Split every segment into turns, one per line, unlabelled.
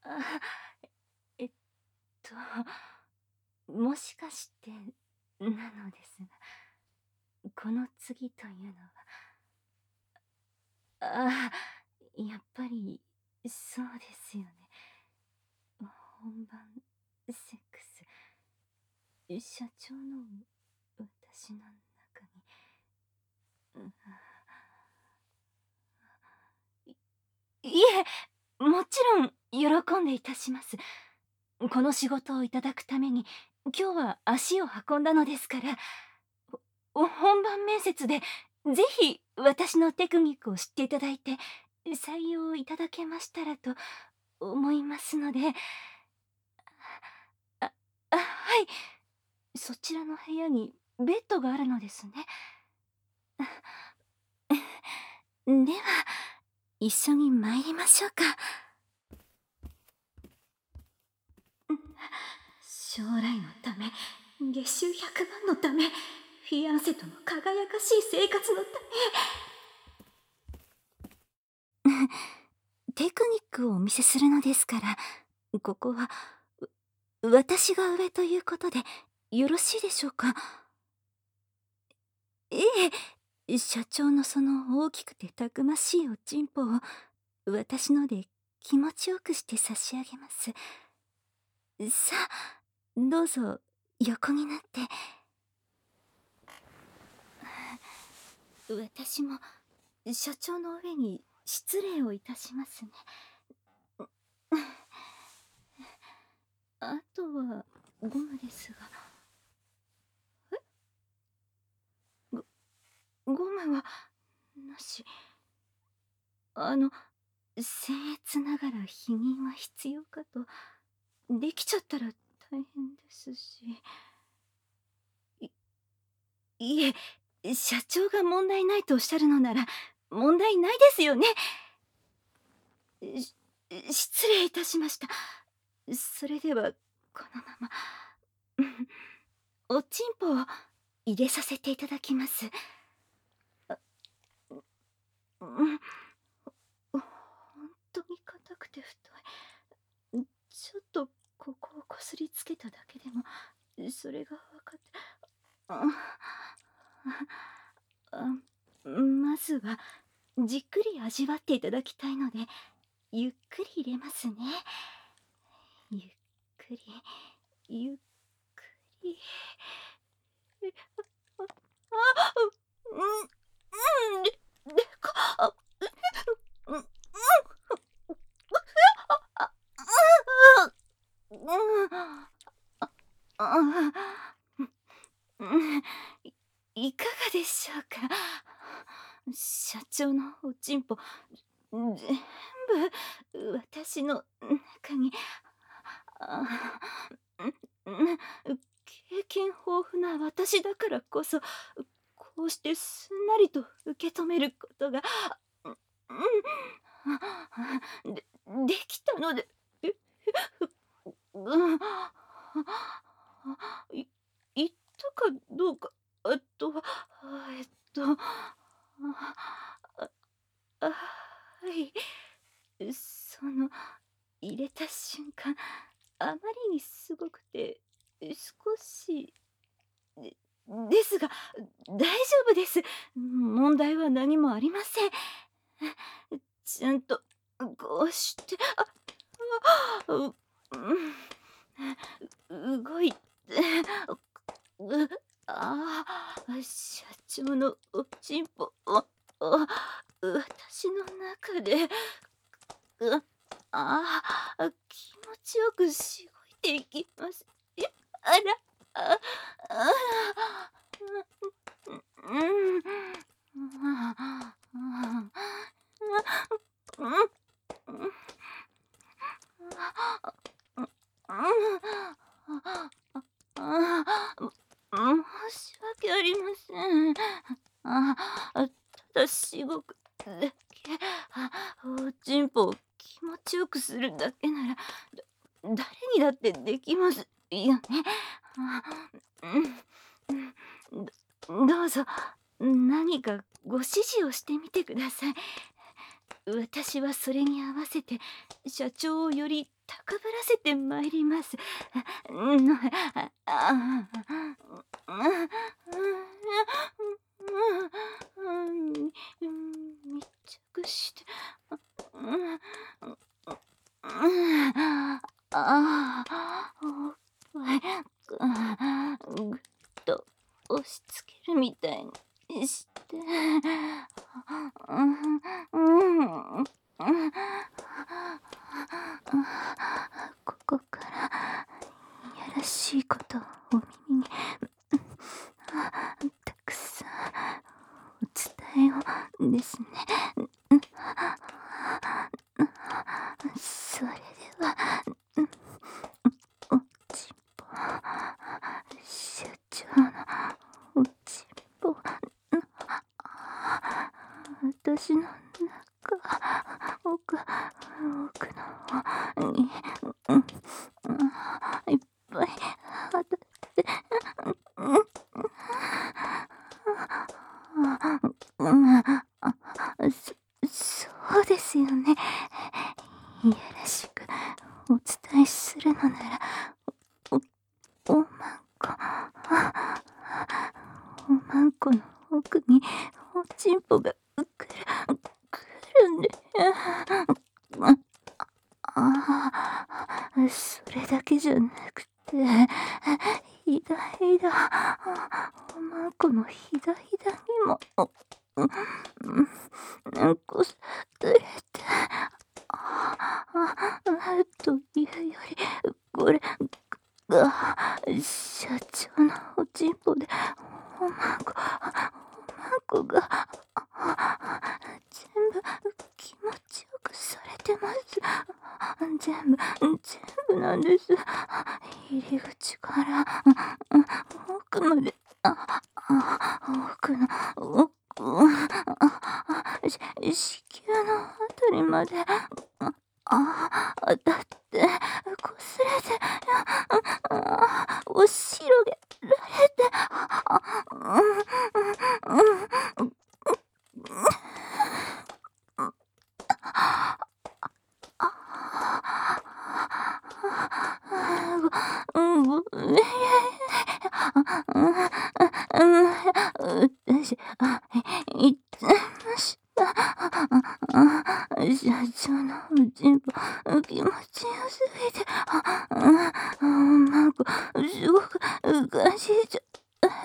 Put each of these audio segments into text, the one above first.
あ、えっと、もしかしてなのですが、この次というのは、やっぱりそうですよね。本番セックス、社長の私の中に、うんいえ、もちろん喜んでいたします。この仕事をいただくために今日は足を運んだのですから、本番面接でぜひ私のテクニックを知っていただいて採用いただけましたらと思いますので、はい、そちらの部屋にベッドがあるのですね。では一緒に参りましょうか。将来のため、月収100万のため、フィアンセとの輝かしい生活のためテクニックをお見せするのですから、ここは私が上ということでよろしいでしょうか。ええ、社長のその大きくてたくましいおちんぽを私ので気持ちよくして差し上げます。さあ、どうぞ横になって。私も社長の上に失礼をいたしますね。あとはゴムですが、ゴゴムはなし。僭越ながら否認は必要かと。できちゃったら大変ですし。いいえ、社長が問題ないとおっしゃるのなら問題ないですよね。し失礼いたしました。それではこのままおちんぽを入れさせていただきます。うん、ほんとに硬くて太い。ちょっとここをこすりつけただけでもそれが分かって。まずはじっくり味わっていただきたいのでゆっくり入れますね。ゆっくりゆっくり。あうんでかうんうんいかがでしょうか。社長のおちんぽ全部私の中に。あ経験豊富な私だからこそこうしてすんなりと受け止めることができたので。うんい言ったかどうか、あとは、えっと、はい。入れた瞬間、あまりにすごくて、少し、ですが、大丈夫です。問題は何もありません。ちゃんと、こうして、う動いて、う社長のおちんぽを、私の中で、う気持ちよくしごいていきます。あら、あ、あうん、申し訳ありません。ただしごくだけ、おちんぽを気持ちよくするだけなら、誰にだってできますよね。どうぞ何かご指示をしてみてください。 私はそれに合わせて社長をより高ぶらせてまいります。うん、密着して、うんああ、おっぱい、ぐっと押し付けるみたいにして、ここからいやらしいことをお耳にたくさんお伝えをですね。それでは、おちんぽ、社長のおちんぽ、私の奥の方に、いっぱい当たって、そうですよね。いやらしくお伝えするのなら、おまんこ、おまんこの奥におちんぽが来るんで、それだけじゃなくて、ひだひだ、おまんこのひだひだにも、こすれて、というより、これが社長のおちんぽで、おまんこが全部気持ちよくされてます。全部なんです。入り口から奥まで、奥の子宮のあたりまで当たってこすれて押し広げられてごめん。私、言ってました。社長のおちんぽ、気持ちよすぎて、なんか、すごく感じちゃう。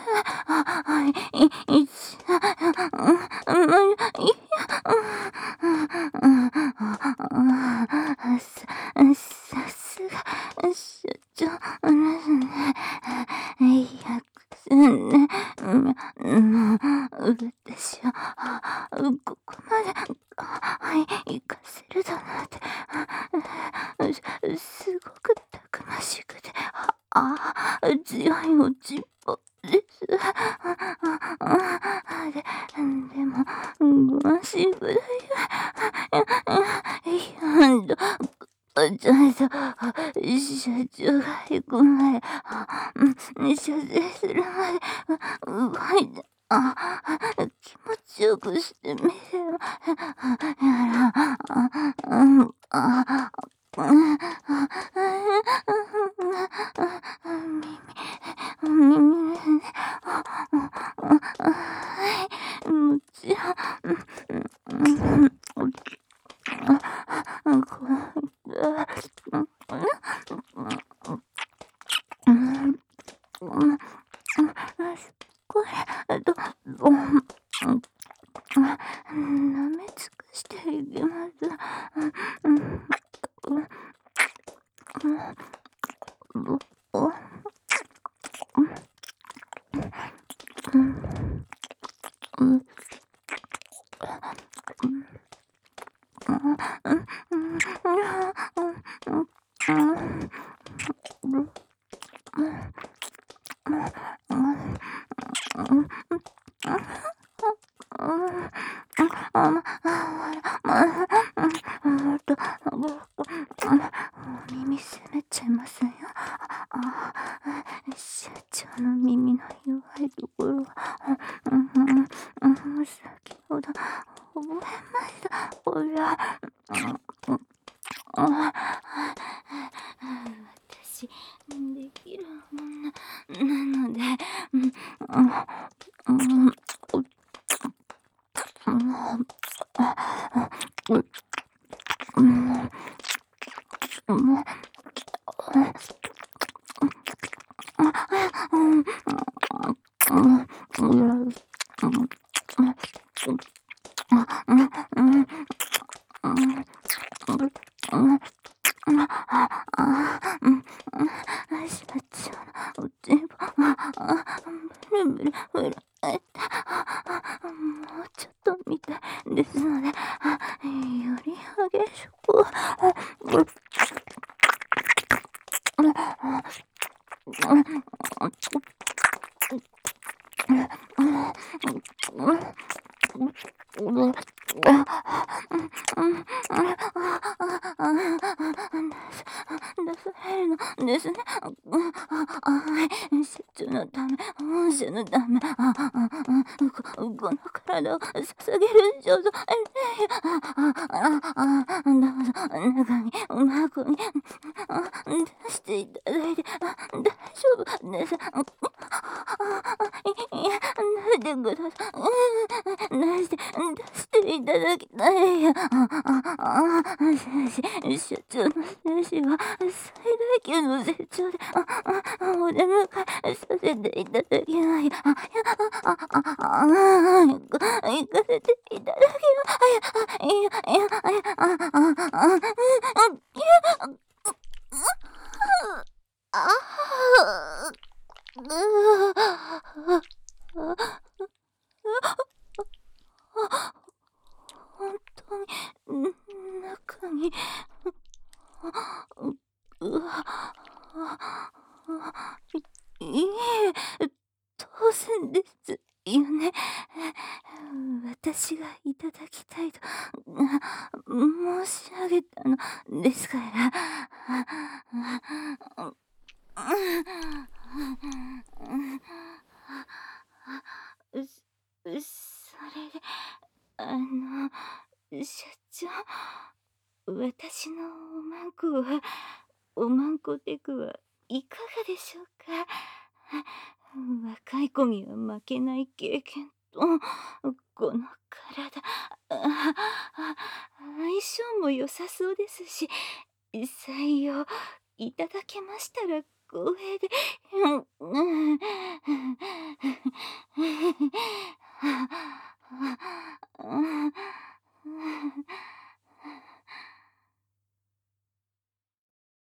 さすが、社長ですね。100ね、私を、ここまで、行かせるだなんて、すごくたくましくて、強いおちんぽです。でも、ご安心ください。ちょっと、社長が行く前、射精するまで、動いて、気持ちよくしてみせろ。やら、耳ですね。はい、もちろん。これ、舐め尽くしていきます。 うん、もう、うん、うん、うん、しまっちゃう。全部、ブルブル震えて、もうちょっとみたいですので、より激しく、出されるのですね。社長のため、御社のため、この体を捧げる所存、どうぞ中にうまく出していただいて、大丈夫です。いや、出してください。出していただきたい。社長の精神は最大級の成長で、お出迎えさせていただきます。行かせていただきます。いや、いや、いや、ああ、本当に、中に、うわ、いえ、当然ですよね。私がいただきたいと、申し上げたのですから。それで、社長、私のおまんこテクはいかがでしょうか？若い子には負けない経験と、この体、相性も良さそうですし、採用いただけましたら光栄で、